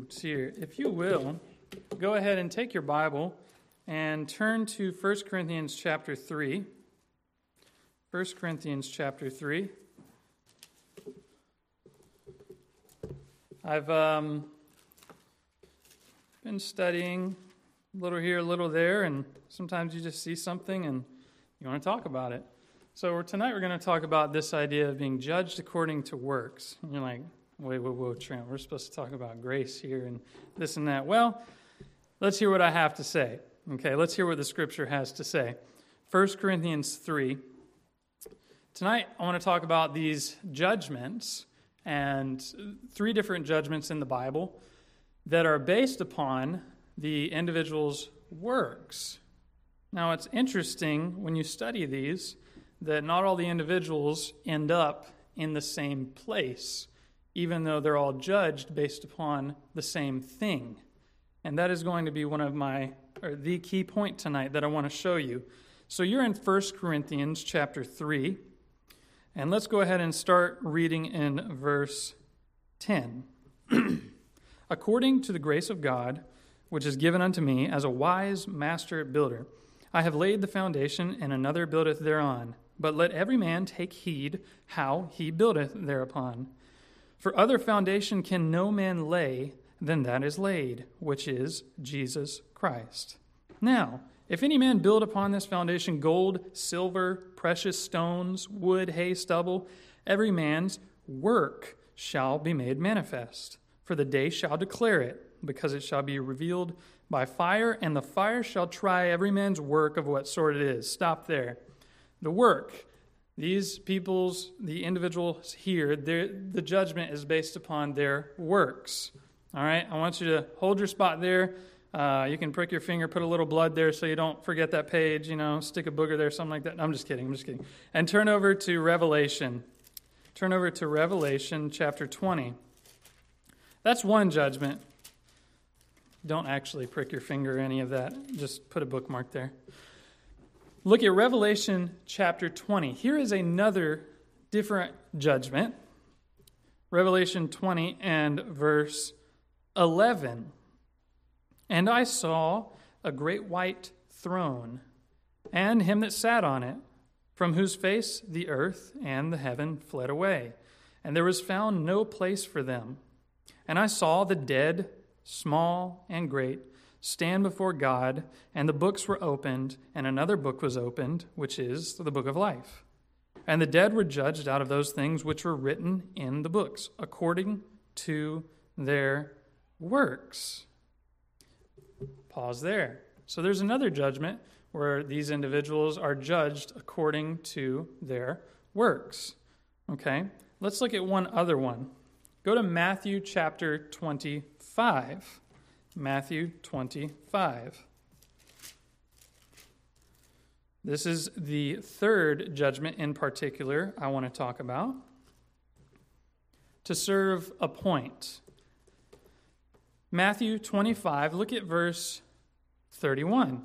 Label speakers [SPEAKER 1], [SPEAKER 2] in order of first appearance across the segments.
[SPEAKER 1] roots here. If you will, go ahead and take your Bible and turn to 1 Corinthians chapter 3. 1 Corinthians chapter 3. I've been studying a little here, a little there, and sometimes you just see something and you want to talk about it. So tonight we're going to talk about this idea of being judged according to works. And you're like, whoa, Trent, we're supposed to talk about grace here and this and that. Well, let's hear what I have to say. Okay, let's hear what the Scripture has to say. 1 Corinthians 3. Tonight I want to talk about these judgments, and three different judgments in the Bible that are based upon the individual's works. Now, it's interesting when you study these that not all the individuals end up in the same place, even though they're all judged based upon the same thing. And that is going to be the key point tonight that I want to show you. So you're in 1 Corinthians chapter 3, and let's go ahead and start reading in verse 10. According to the grace of God, which is given unto me as a wise master builder, I have laid the foundation, and another buildeth thereon. But let every man take heed how he buildeth thereupon. For other foundation can no man lay than that is laid, which is Jesus Christ. Now, if any man build upon this foundation gold, silver, precious stones, wood, hay, stubble, every man's work shall be made manifest. For the day shall declare it, because it shall be revealed by fire, and the fire shall try every man's work of what sort it is. Stop there. The work, these people's, the individuals here, the judgment is based upon their works. All right, I want you to hold your spot there. You can prick your finger, put a little blood there so you don't forget that page, stick a booger there, something like that. No, I'm just kidding. And turn over to Revelation. Turn over to Revelation chapter 20. That's one judgment. Don't actually prick your finger or any of that. Just put a bookmark there. Look at Revelation chapter 20. Here is another different judgment. Revelation 20 and verse 11. And I saw a great white throne, and him that sat on it, from whose face the earth and the heaven fled away, and there was found no place for them. And I saw the dead, small and great, stand before God, and the books were opened, and another book was opened, which is the book of life. And the dead were judged out of those things which were written in the books, according to their works. Pause there. So there's another judgment where these individuals are judged according to their works. Okay, let's look at one other one. Go to Matthew chapter 25. Matthew 25. This is the third judgment in particular I want to talk about. To serve a point. Matthew 25, look at verse 31.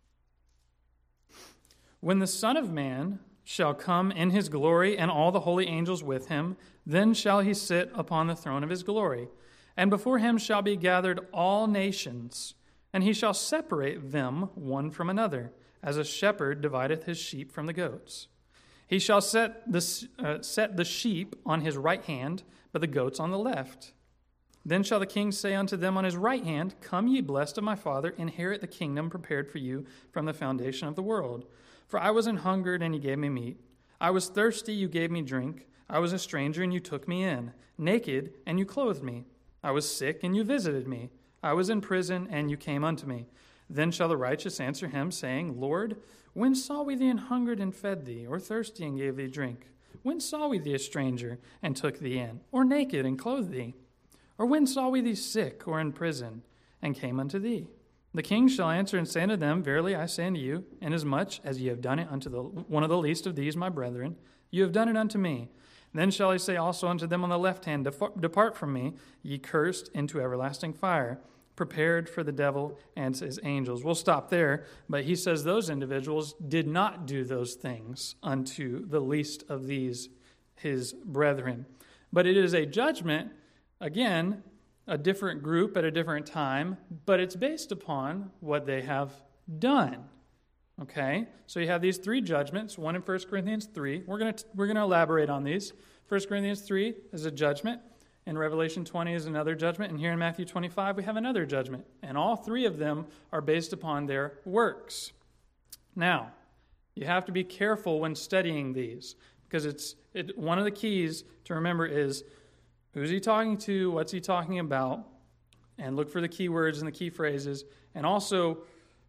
[SPEAKER 1] When the Son of Man shall come in his glory and all the holy angels with him, then shall he sit upon the throne of his glory. And before him shall be gathered all nations, and he shall separate them one from another, as a shepherd divideth his sheep from the goats. He shall set the sheep on his right hand, but the goats on the left. Then shall the king say unto them on his right hand, Come ye blessed of my Father, inherit the kingdom prepared for you from the foundation of the world. For I was an hungered, and ye gave me meat. I was thirsty, you gave me drink. I was a stranger, and you took me in. Naked, and you clothed me. I was sick, and you visited me. I was in prison, and you came unto me. Then shall the righteous answer him, saying, Lord, when saw we thee an hungered, and fed thee, or thirsty, and gave thee drink? When saw we thee a stranger, and took thee in, or naked, and clothed thee? Or when saw we thee sick, or in prison, and came unto thee? The king shall answer and say unto them, Verily I say unto you, inasmuch as ye have done it unto one of the least of these my brethren, you have done it unto me. Then shall he say also unto them on the left hand, Depart from me, ye cursed, into everlasting fire, prepared for the devil and his angels. We'll stop there, but he says those individuals did not do those things unto the least of these his brethren. But it is a judgment, again, a different group at a different time, but it's based upon what they have done. Okay? So you have these three judgments, one in 1 Corinthians 3. We're going to elaborate on these. 1 Corinthians 3 is a judgment. In Revelation 20 is another judgment. And here in Matthew 25, we have another judgment. And all three of them are based upon their works. Now, you have to be careful when studying these, because one of the keys to remember is who's he talking to, what's he talking about, and look for the key words and the key phrases. And also,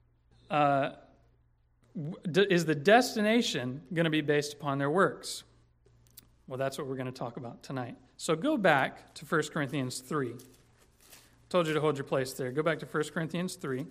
[SPEAKER 1] is the destination going to be based upon their works? Well, that's what we're going to talk about tonight. So go back to 1 Corinthians 3. I told you to hold your place there. Go back to 1 Corinthians 3.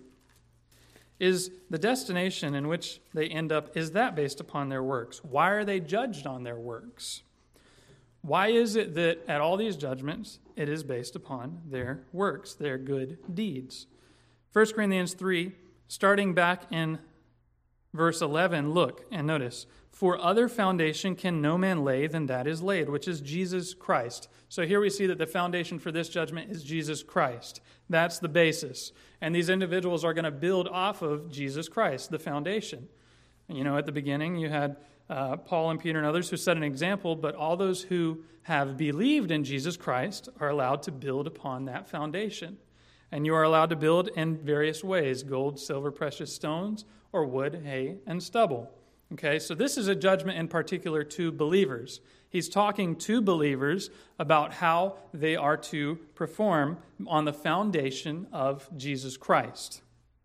[SPEAKER 1] Is the destination in which they end up, is that based upon their works? Why are they judged on their works? Why is it that at all these judgments, it is based upon their works, their good deeds? 1 Corinthians 3, starting back in verse 11, look and notice. For other foundation can no man lay than that is laid, which is Jesus Christ. So here we see that the foundation for this judgment is Jesus Christ. That's the basis. And these individuals are going to build off of Jesus Christ, the foundation. And at the beginning you had Paul and Peter and others who set an example, but all those who have believed in Jesus Christ are allowed to build upon that foundation. And you are allowed to build in various ways: gold, silver, precious stones, or wood, hay, and stubble. Okay, so this is a judgment in particular to believers. He's talking to believers about how they are to perform on the foundation of Jesus Christ.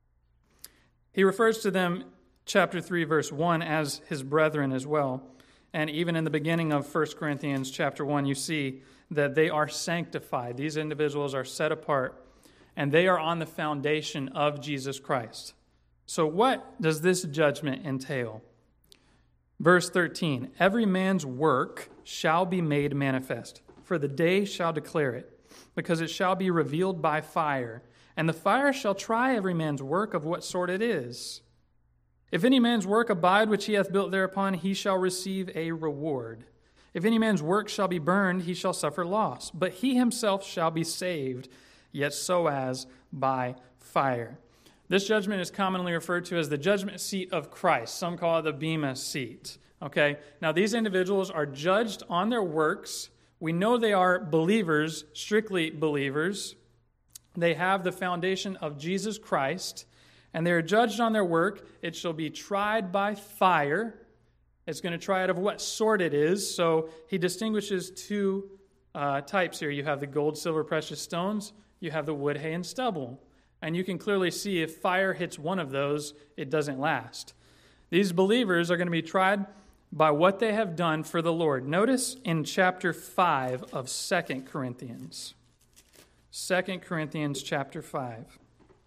[SPEAKER 1] He refers to them, chapter 3, verse 1, as his brethren as well. And even in the beginning of 1 Corinthians chapter 1, you see that they are sanctified. These individuals are set apart, and they are on the foundation of Jesus Christ. So what does this judgment entail? Verse 13, every man's work shall be made manifest, for the day shall declare it, because it shall be revealed by fire, and the fire shall try every man's work of what sort it is. If any man's work abide which he hath built thereupon, he shall receive a reward. If any man's work shall be burned, he shall suffer loss, but he himself shall be saved, yet so as by fire. This judgment is commonly referred to as the judgment seat of Christ. Some call it the Bema seat. Okay? Now, these individuals are judged on their works. We know they are believers, strictly believers. They have the foundation of Jesus Christ, and they are judged on their work. It shall be tried by fire. It's going to try it of what sort it is. So he distinguishes two types here. You have the gold, silver, precious stones. You have the wood, hay, and stubble. And you can clearly see if fire hits one of those, it doesn't last. These believers are going to be tried by what they have done for the Lord. Notice in chapter 5 of 2 Corinthians. 2 Corinthians chapter 5,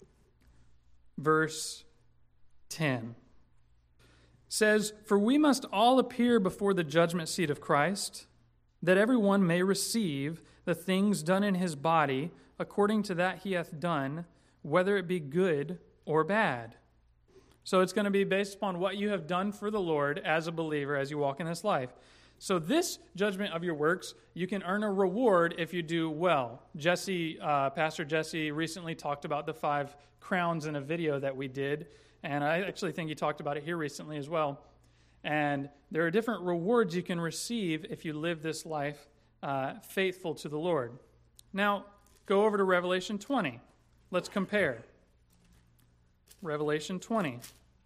[SPEAKER 1] verse 10. Says, for we must all appear before the judgment seat of Christ, that every one may receive the things done in his body according to that he hath done, whether it be good or bad. So it's going to be based upon what you have done for the Lord as a believer as you walk in this life. So this judgment of your works, you can earn a reward if you do well. Pastor Jesse recently talked about the 5 crowns in a video that we did, and I actually think he talked about it here recently as well. And there are different rewards you can receive if you live this life faithful to the Lord. Now, go over to Revelation 20. Let's compare. Revelation 20.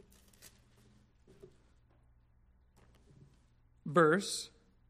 [SPEAKER 1] Verse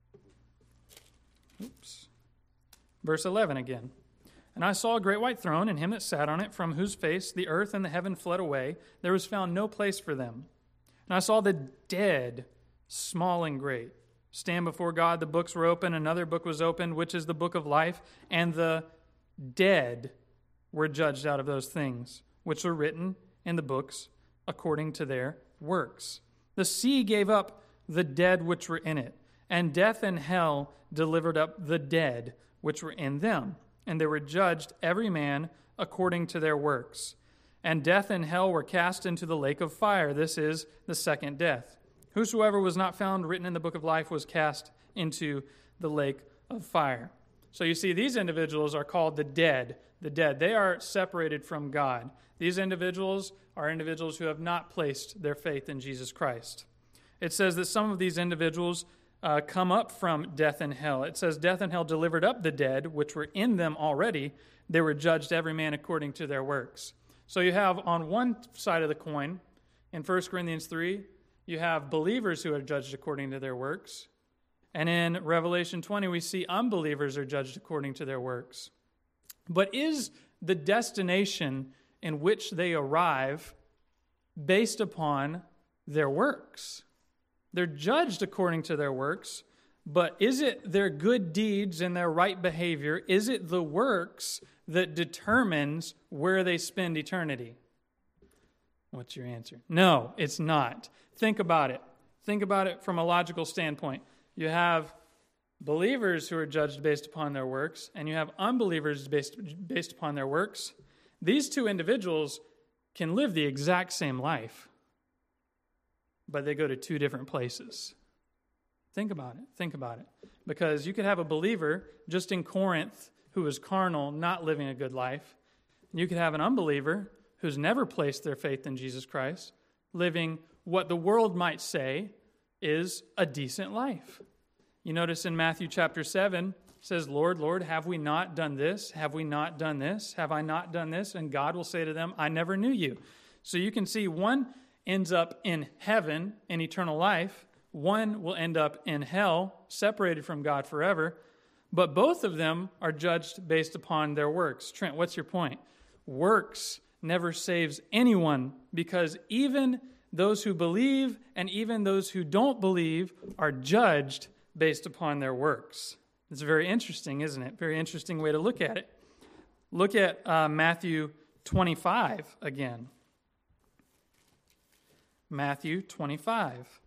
[SPEAKER 1] 11 again. And I saw a great white throne, and him that sat on it, from whose face the earth and the heaven fled away. There was found no place for them. And I saw the dead, small and great, stand before God. The books were open. Another book was opened, which is the book of life. And the dead were judged out of those things which were written in the books according to their works. The sea gave up the dead which were in it, and death and hell delivered up the dead which were in them. And they were judged every man according to their works. And death and hell were cast into the lake of fire. This is the second death. Whosoever was not found written in the book of life was cast into the lake of fire. So you see, these individuals are called the dead. The dead. They are separated from God. These individuals are individuals who have not placed their faith in Jesus Christ. It says that some of these individuals come up from death and hell. It says death and hell delivered up the dead, which were in them already. They were judged every man according to their works. So you have on one side of the coin, in 1 Corinthians 3, you have believers who are judged according to their works. And in Revelation 20, we see unbelievers are judged according to their works. But is the destination in which they arrive based upon their works? They're judged according to their works, but is it their good deeds and their right behavior? Is it the works that determines where they spend eternity? What's your answer? No, it's not. Think about it. Think about it from a logical standpoint. You have believers who are judged based upon their works, and you have unbelievers based upon their works. These two individuals can live the exact same life, but they go to two different places. Think about it. Think about it. Because you could have a believer just in Corinth who is carnal, not living a good life. And you could have an unbeliever who's never placed their faith in Jesus Christ, living what the world might say is a decent life. You notice in Matthew chapter 7, it says, Lord, Lord, have we not done this? Have we not done this? Have I not done this? And God will say to them, I never knew you. So you can see one ends up in heaven in eternal life. One will end up in hell, separated from God forever. But both of them are judged based upon their works. Trent, what's your point? Works never saves anyone, because even those who believe and even those who don't believe are judged based upon their works. It's very interesting, isn't it? Very interesting way to look at it. Look at Matthew 25 again. Matthew 25.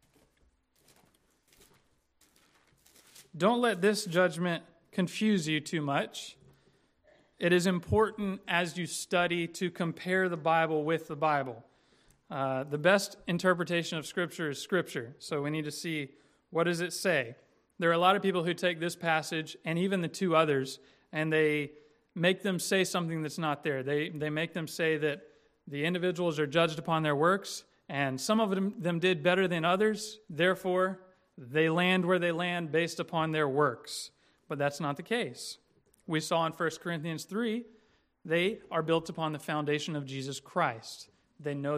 [SPEAKER 1] Don't let this judgment confuse you too much. It is important as you study to compare the Bible with the Bible. The best interpretation of Scripture is Scripture. So we need to see, what does it say? There are a lot of people who take this passage and even the two others, and they make them say something that's not there. They make them say that the individuals are judged upon their works, and some of them did better than others. Therefore, they land where they land based upon their works. But that's not the case. We saw in 1 Corinthians 3, they are built upon the foundation of Jesus Christ. They know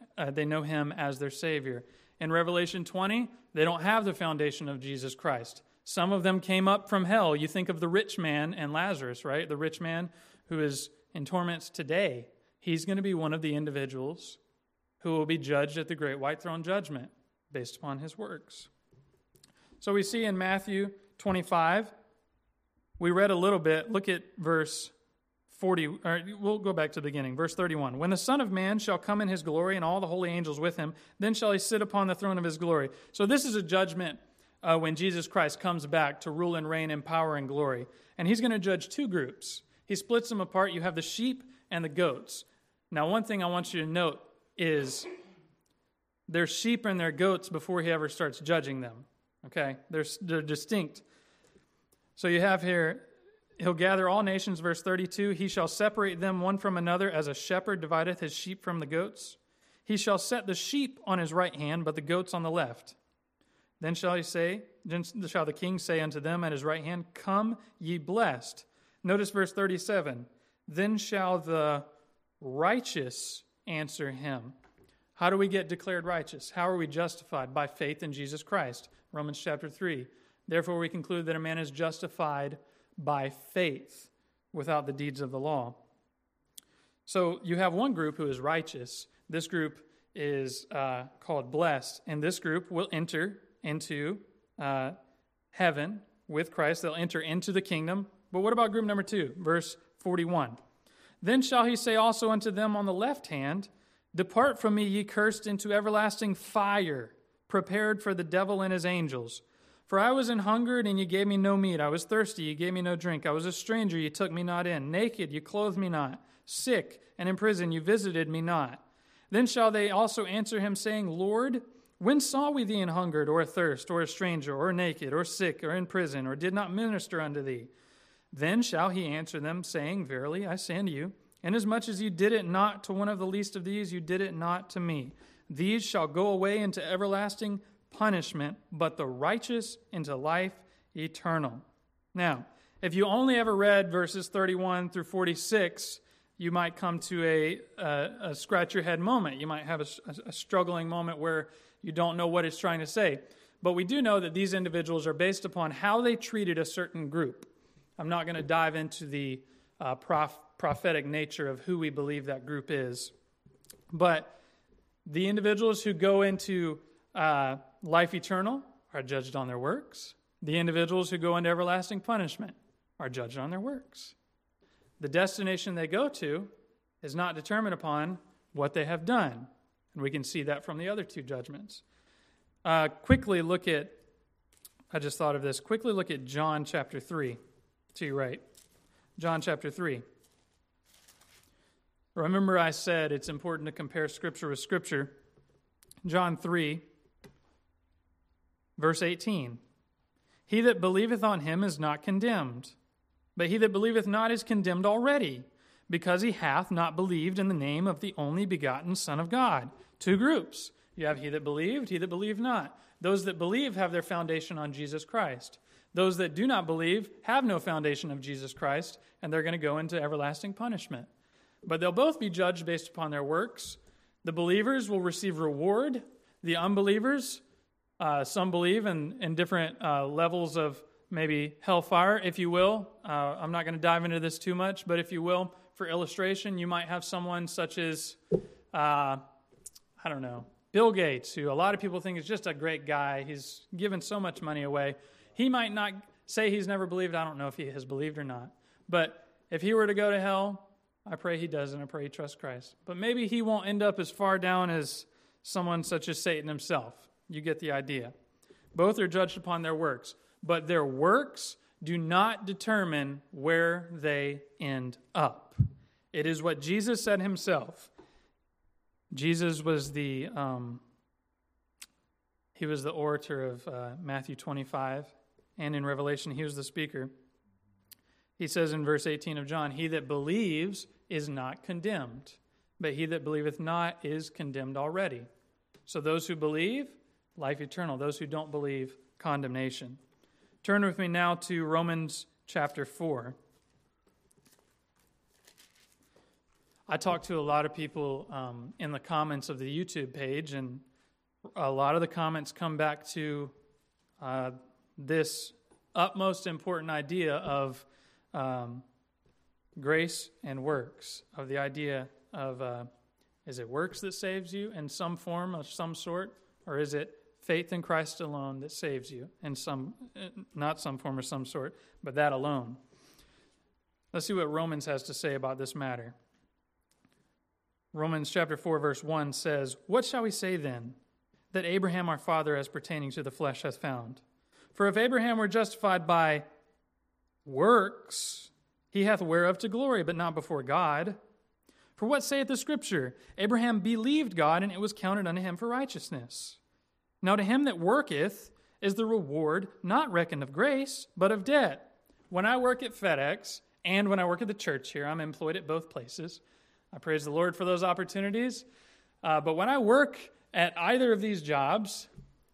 [SPEAKER 1] Him as their Savior. In Revelation 20, they don't have the foundation of Jesus Christ. Some of them came up from hell. You think of the rich man and Lazarus, right? The rich man who is in torments today. He's going to be one of the individuals who will be judged at the great white throne judgment based upon his works. So we see in Matthew 25, we read a little bit. Look at verse 40. Or we'll go back to the beginning. Verse 31. When the Son of Man shall come in his glory and all the holy angels with him, then shall he sit upon the throne of his glory. So this is a judgment when Jesus Christ comes back to rule and reign in power and glory. And he's going to judge two groups. He splits them apart. You have the sheep and the goats. Now, one thing I want you to note is there's sheep and their goats before he ever starts judging them. Okay? They're distinct. So you have here, he'll gather all nations, verse 32. He shall separate them one from another as a shepherd divideth his sheep from the goats. He shall set the sheep on his right hand, but the goats on the left. Then shall the king say unto them at his right hand, Come, ye blessed. Notice verse 37. Then shall the righteous answer him. How do we get declared righteous? How are we justified? By faith in Jesus Christ. Romans chapter 3. Therefore we conclude that a man is justified by faith without the deeds of the law. So you have one group who is righteous. This group is called blessed. And this group will enter into heaven with Christ. They'll enter into the kingdom. But what about group number 2? Verse 41. Then shall he say also unto them on the left hand, Depart from me, ye cursed, into everlasting fire, prepared for the devil and his angels. For I was an hungered, and ye gave me no meat. I was thirsty, ye gave me no drink. I was a stranger, ye took me not in. Naked, ye clothed me not. Sick, and in prison, ye visited me not. Then shall they also answer him, saying, Lord, when saw we thee an hungered, or athirst, or a stranger, or naked, or sick, or in prison, or did not minister unto thee? Then shall he answer them, saying, Verily I say unto you, inasmuch as you did it not to one of the least of these, you did it not to me. These shall go away into everlasting punishment, but the righteous into life eternal. Now, if you only ever read verses 31 through 46, you might come to a scratch your head moment. You might have a struggling moment where you don't know what it's trying to say. But we do know that these individuals are based upon how they treated a certain group. I'm not going to dive into the prophetic nature of who we believe that group is. But the individuals who go into life eternal are judged on their works. The individuals who go into everlasting punishment are judged on their works. The destination they go to is not determined upon what they have done. And we can see that from the other two judgments. Quickly look at John chapter 3. To your right. John chapter 3. Remember I said it's important to compare Scripture with Scripture. John 3, verse 18. He that believeth on him is not condemned, but he that believeth not is condemned already, because he hath not believed in the name of the only begotten Son of God. Two groups. You have he that believed not. Those that believe have their foundation on Jesus Christ. Those that do not believe have no foundation of Jesus Christ, and they're going to go into everlasting punishment. But they'll both be judged based upon their works. The believers will receive reward. The unbelievers, some believe in different levels of maybe hellfire, if you will. I'm not going to dive into this too much, but if you will, for illustration, you might have someone such as, Bill Gates, who a lot of people think is just a great guy. He's given so much money away. He might not say he's never believed. I don't know if he has believed or not. But if he were to go to hell, I pray he doesn't. I pray he trusts Christ. But maybe he won't end up as far down as someone such as Satan himself. You get the idea. Both are judged upon their works. But their works do not determine where they end up. It is what Jesus said himself. Jesus was the orator of Matthew 25, and in Revelation he was the speaker. He says in verse 18 of John, he that believes is not condemned, but he that believeth not is condemned already. So those who believe, life eternal. Those who don't believe, condemnation. Turn with me now to Romans chapter 4. I talked to a lot of people in the comments of the YouTube page, and a lot of the comments come back to this utmost important idea of grace and works, of the idea of is it works that saves you in some form of some sort, or is it faith in Christ alone that saves you in some, not some form or some sort, but that alone? Let's see what Romans has to say about this matter. Romans chapter 4, verse 1 says, What shall we say then that Abraham our father as pertaining to the flesh hath found? For if Abraham were justified by works, he hath whereof to glory, but not before God. For what saith the Scripture? Abraham believed God, and it was counted unto him for righteousness. Now to him that worketh is the reward not reckoned of grace, but of debt. When I work at FedEx, and when I work at the church here, I'm employed at both places. I praise the Lord for those opportunities. But when I work at either of these jobs,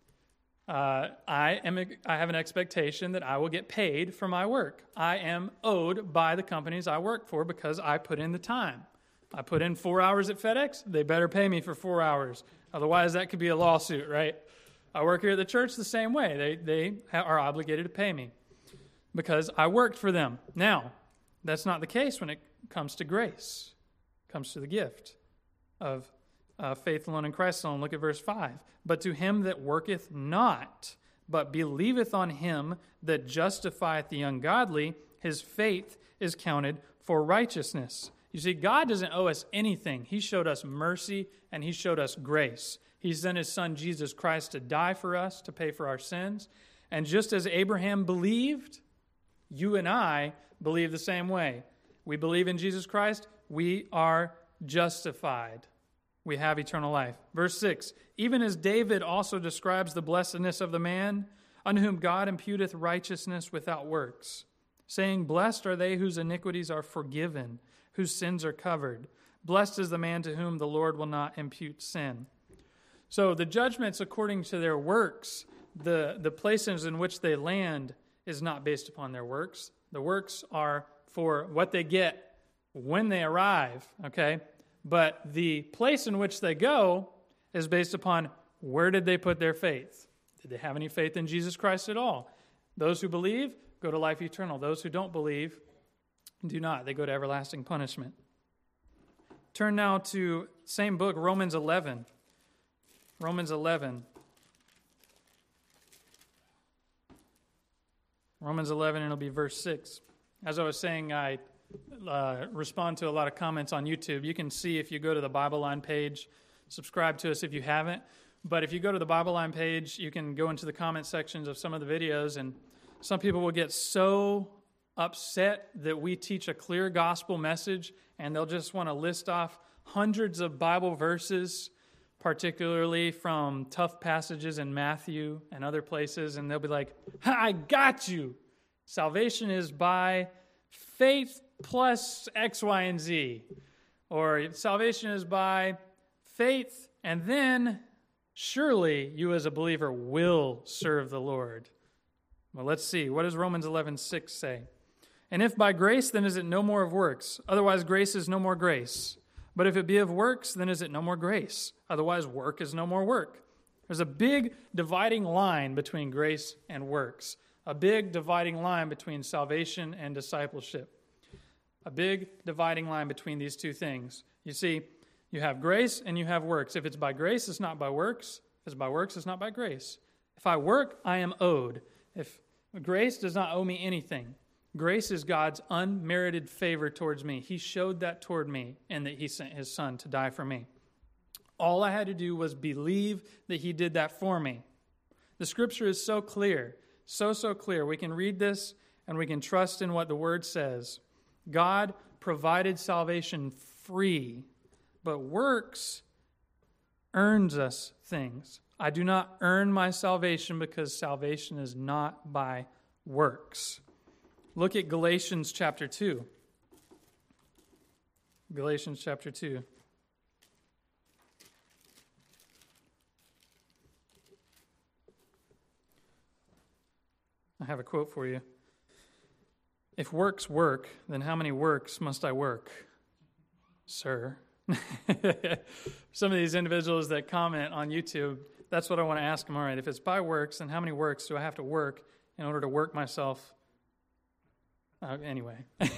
[SPEAKER 1] I have an expectation that I will get paid for my work. I am owed by the companies I work for because I put in the time. I put in 4 hours at FedEx, they better pay me for 4 hours. Otherwise, that could be a lawsuit, right? I work here at the church the same way. They are obligated to pay me because I worked for them. Now, that's not the case when it comes to grace. It comes to the gift of faith alone in Christ alone. Look at verse 5. But to him that worketh not, but believeth on him that justifieth the ungodly, his faith is counted for righteousness. You see, God doesn't owe us anything. He showed us mercy and he showed us grace. He sent his son Jesus Christ to die for us, to pay for our sins. And just as Abraham believed, you and I believe the same way. We believe in Jesus Christ, we are justified. We have eternal life. Verse 6, even as David also describes the blessedness of the man unto whom God imputeth righteousness without works. saying, "Blessed are they whose iniquities are forgiven, whose sins are covered. Blessed is the man to whom the Lord will not impute sin." So the judgments according to their works, the places in which they land is not based upon their works. The works are for what they get when they arrive, okay? But the place in which they go is based upon where did they put their faith? Did they have any faith in Jesus Christ at all? Those who believe go to life eternal. Those who don't believe do not. They go to everlasting punishment. Turn now to same book, Romans 11. Romans 11. Romans 11, and it'll be verse 6. As I was saying, I respond to a lot of comments on YouTube. You can see if you go to the Bible Line page, subscribe to us if you haven't. But if you go to the Bible Line page, you can go into the comment sections of some of the videos, and some people will get so upset that we teach a clear gospel message, and they'll just want to list off hundreds of Bible verses, particularly from tough passages in Matthew and other places, and they'll be like, "I got you. Salvation is by faith plus X, Y, and Z." Or salvation is by faith, and then surely you as a believer will serve the Lord. Well, let's see. What does Romans 11:6 say? "And if by grace, then is it no more of works? Otherwise grace is no more grace. But if it be of works, then is it no more grace? Otherwise work is no more work." There's a big dividing line between grace and works. A big dividing line between salvation and discipleship. A big dividing line between these two things. You see, you have grace and you have works. If it's by grace, it's not by works. If it's by works, it's not by grace. If I work, I am owed. If grace does not owe me anything. Grace is God's unmerited favor towards me. He showed that toward me, and that He sent His Son to die for me. All I had to do was believe that He did that for me. The Scripture is so clear, so clear. We can read this, and we can trust in what the Word says. God provided salvation free, but works earns us things. I do not earn my salvation because salvation is not by works. Look at Galatians chapter 2. Galatians chapter 2. I have a quote for you. "If works work, then how many works must I work, sir?" Some of these individuals that comment on YouTube, that's what I want to ask them. All right, if it's by works, then how many works do I have to work in order to work myself? Anyway,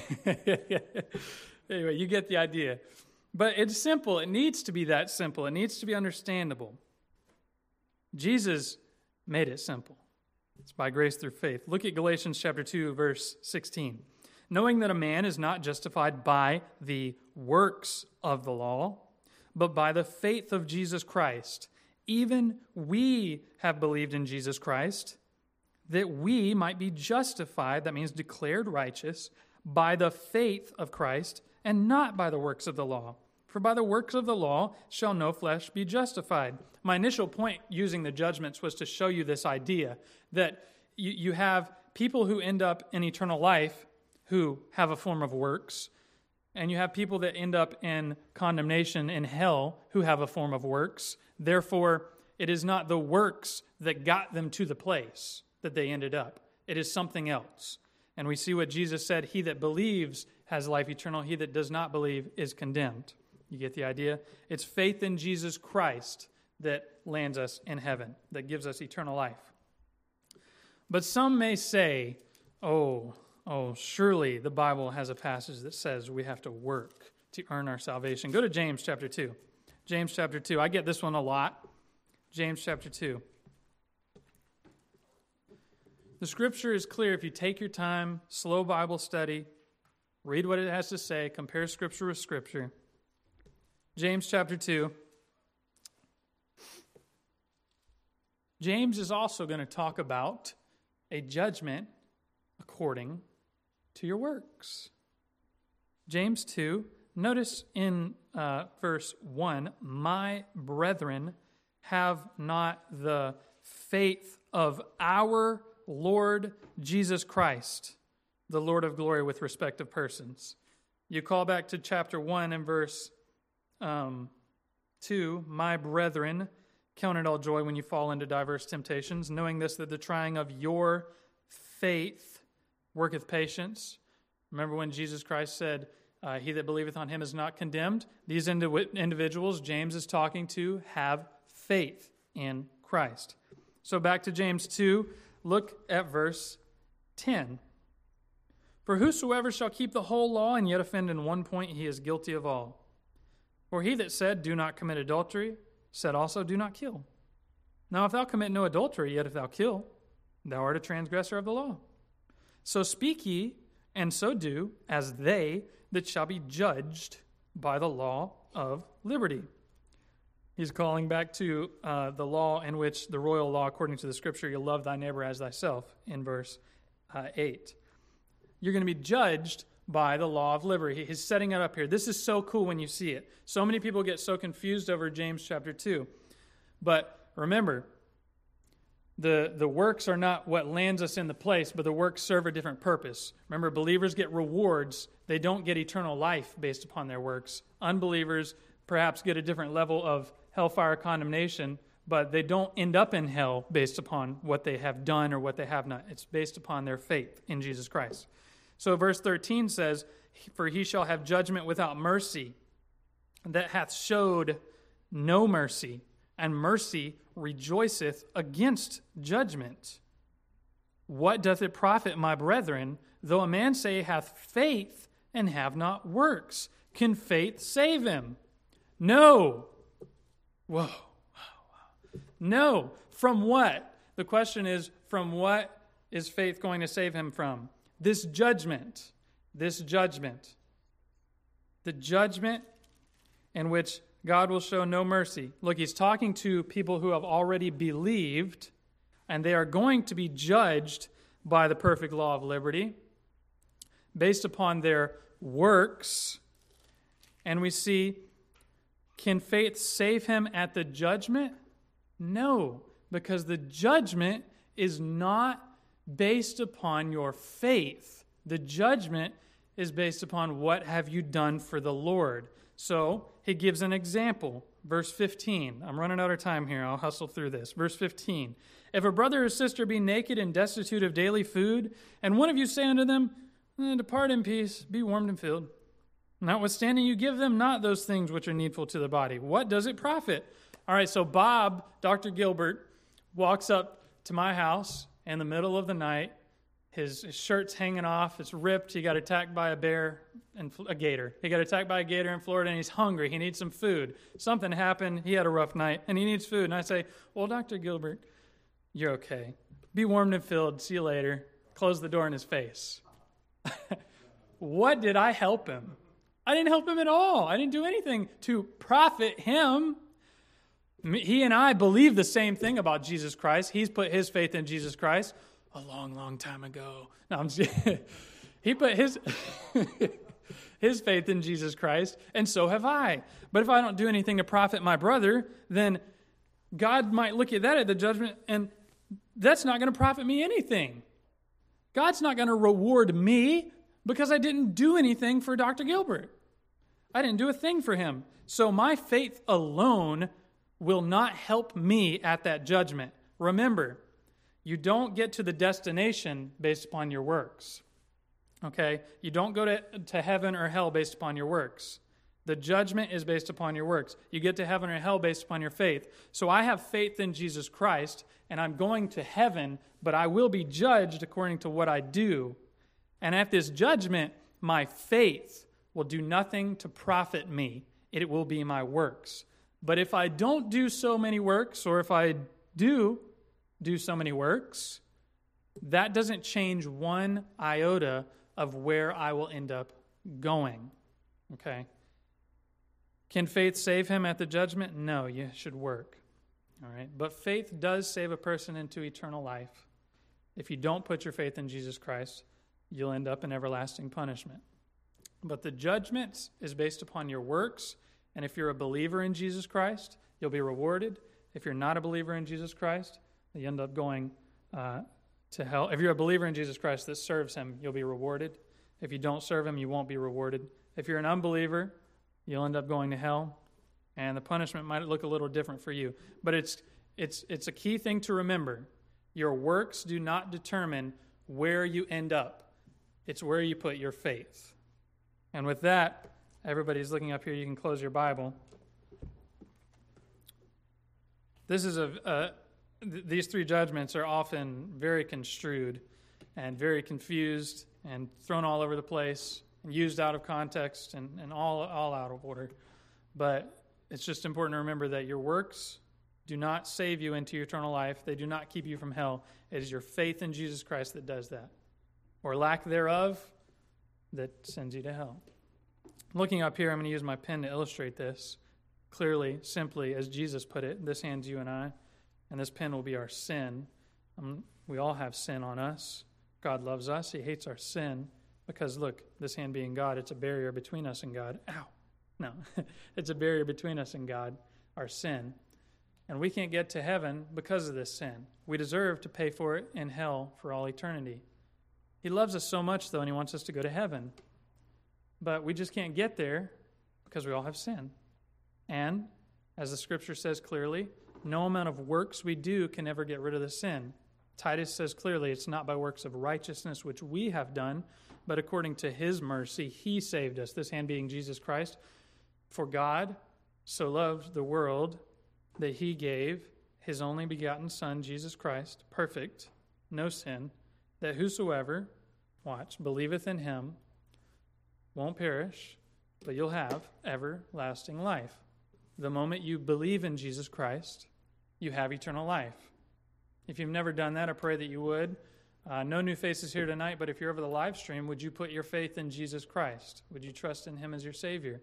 [SPEAKER 1] you get the idea. But it's simple. It needs to be that simple. It needs to be understandable. Jesus made it simple. It's by grace through faith. Look at Galatians chapter 2, verse 16. "Knowing that a man is not justified by the works of the law, but by the faith of Jesus Christ. Even we have believed in Jesus Christ, that we might be justified," that means declared righteous, "by the faith of Christ, and not by the works of the law. For by the works of the law shall no flesh be justified." My initial point using the judgments was to show you this idea that you have people who end up in eternal life who have a form of works, and you have people that end up in condemnation in hell who have a form of works. Therefore, it is not the works that got them to the place that they ended up. It is something else. And we see what Jesus said, "He that believes has life eternal. He that does not believe is condemned." You get the idea? It's faith in Jesus Christ that lands us in heaven, that gives us eternal life. But some may say, oh, surely the Bible has a passage that says we have to work to earn our salvation. Go to James chapter 2. James chapter 2. I get this one a lot. James chapter 2. The Scripture is clear. If you take your time, slow Bible study, read what it has to say, compare Scripture with Scripture. James chapter 2. James is also going to talk about a judgment according to your works. James 2, notice in verse 1, "My brethren, have not the faith of our Lord Jesus Christ, the Lord of glory with respect of persons. You call back to chapter 1 and verse 2, my brethren, count it all joy when you fall into diverse temptations, knowing this, that the trying of your faith worketh patience. Remember when Jesus Christ said, he that believeth on him is not condemned? These individuals James is talking to have faith in Christ. So back to James 2, look at verse 10. For whosoever shall keep the whole law and yet offend in one point, he is guilty of all. For he that said, do not commit adultery, said also, do not kill. Now if thou commit no adultery, yet if thou kill, thou art a transgressor of the law. So speak ye, and so do, as they that shall be judged by the law of liberty. He's calling back to the law in which the royal law, according to the scripture, you love thy neighbor as thyself, in verse 8. You're going to be judged by the law of liberty. He's setting it up here. This is so cool when you see it. So many people get so confused over James chapter 2. But remember, the works are not what lands us in the place, but the works serve a different purpose. Remember, believers get rewards. They don't get eternal life based upon their works. Unbelievers perhaps get a different level of hellfire condemnation, but they don't end up in hell based upon what they have done or what they have not. It's based upon their faith in Jesus Christ. So verse 13 says, for he shall have judgment without mercy, that hath showed no mercy, and mercy rejoiceth against judgment. What doth it profit, my brethren, though a man say he hath faith and have not works? Can faith save him? No. Whoa. No. From what? The question is, from what is faith going to save him from? This judgment. This judgment. The judgment in which God will show no mercy. Look, he's talking to people who have already believed, and they are going to be judged by the perfect law of liberty based upon their works. And we see, can faith save him at the judgment? No, because the judgment is not based upon your faith. The judgment is based upon what have you done for the Lord. So he gives an example. Verse 15. I'm running out of time here. I'll hustle through this. Verse 15. If a brother or sister be naked and destitute of daily food, and one of you say unto them, depart in peace, be warmed and filled. Notwithstanding, you give them not those things which are needful to the body. What does it profit? All right, so Bob, Dr. Gilbert, walks up to my house in the middle of the night. His shirt's hanging off. It's ripped. He got attacked by a bear and a gator. He got attacked by a gator in Florida, and he's hungry. He needs some food. Something happened. He had a rough night, and he needs food. And I say, well, Dr. Gilbert, you're okay. Be warmed and filled. See you later. Close the door in his face. What did I help him? I didn't help him at all. I didn't do anything to profit him. He and I believe the same thing about Jesus Christ. He's put his faith in Jesus Christ a long, long time ago. No, I'm just, he put his his faith in Jesus Christ, and so have I. But if I don't do anything to profit my brother, then God might look at that at the judgment, and that's not going to profit me anything. God's not going to reward me because I didn't do anything for Dr. Gilbert. I didn't do a thing for him. So my faith alone will not help me at that judgment. Remember, you don't get to the destination based upon your works. Okay? You don't go to heaven or hell based upon your works. The judgment is based upon your works. You get to heaven or hell based upon your faith. So I have faith in Jesus Christ, and I'm going to heaven, but I will be judged according to what I do. And at this judgment, my faith will do nothing to profit me. It will be my works. But if I don't do so many works, or if I do so many works, that doesn't change one iota of where I will end up going. Okay? Can faith save him at the judgment? No, you should work. All right? But faith does save a person into eternal life. If you don't put your faith in Jesus Christ, you'll end up in everlasting punishment. But the judgment is based upon your works, and if you're a believer in Jesus Christ, you'll be rewarded. If you're not a believer in Jesus Christ, you end up going to hell. If you're a believer in Jesus Christ that serves him, you'll be rewarded. If you don't serve him, you won't be rewarded. If you're an unbeliever, you'll end up going to hell, and the punishment might look a little different for you. But it's a key thing to remember. Your works do not determine where you end up. It's where you put your faith. And with that, everybody's looking up here. You can close your Bible. This is these three judgments are often very construed and very confused and thrown all over the place and used out of context and all out of order. But it's just important to remember that your works do not save you into eternal life. They do not keep you from hell. It is your faith in Jesus Christ that does that, or lack thereof that sends you to hell. Looking up here, I'm going to use my pen to illustrate this clearly, simply, as Jesus put it. This hand's you and I, and this pen will be our sin. We all have sin on us. God loves us. He hates our sin because, look, this hand being God, it's a barrier between us and God. Ow. No, it's a barrier between us and God, our sin. And we can't get to heaven because of this sin. We deserve to pay for it in hell for all eternity. He loves us so much, though, and he wants us to go to heaven. But we just can't get there because we all have sin. And, as the Scripture says clearly, no amount of works we do can ever get rid of the sin. Titus says clearly it's not by works of righteousness which we have done, but according to his mercy, he saved us, this hand being Jesus Christ. For God so loved the world that he gave his only begotten Son, Jesus Christ, perfect, no sin, that whosoever, believeth in him, won't perish, but you'll have everlasting life. The moment you believe in Jesus Christ, you have eternal life. If you've never done that, I pray that you would. No new faces here tonight, but if you're over the live stream, would you put your faith in Jesus Christ? Would you trust in him as your Savior?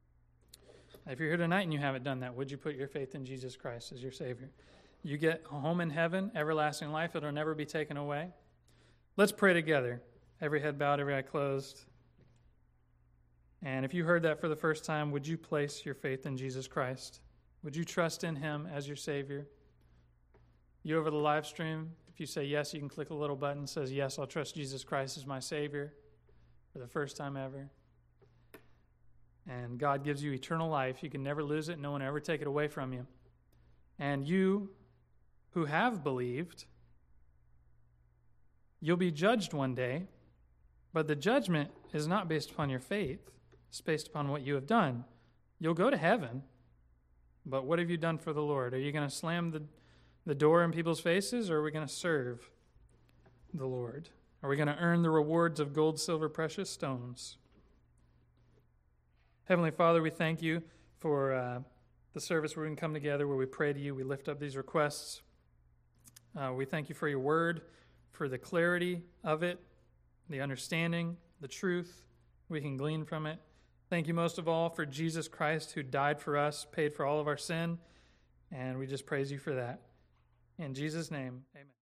[SPEAKER 1] If you're here tonight and you haven't done that, would you put your faith in Jesus Christ as your Savior? You get a home in heaven, everlasting life. It'll never be taken away. Let's pray together. Every head bowed, every eye closed. And if you heard that for the first time, would you place your faith in Jesus Christ? Would you trust in him as your Savior? You over the live stream, if you say yes, you can click a little button that says, yes, I'll trust Jesus Christ as my Savior for the first time ever. And God gives you eternal life. You can never lose it. No one will ever take it away from you. And you who have believed, you'll be judged one day, but the judgment is not based upon your faith. It's based upon what you have done. You'll go to heaven, but what have you done for the Lord? Are you going to slam the door in people's faces, or are we going to serve the Lord? Are we going to earn the rewards of gold, silver, precious stones? Heavenly Father, we thank you for the service where we can come together, where we pray to you, we lift up these requests. We thank you for your word, for the clarity of it, the understanding, the truth we can glean from it. Thank you most of all for Jesus Christ, who died for us, paid for all of our sin, and we just praise you for that. In Jesus' name, amen.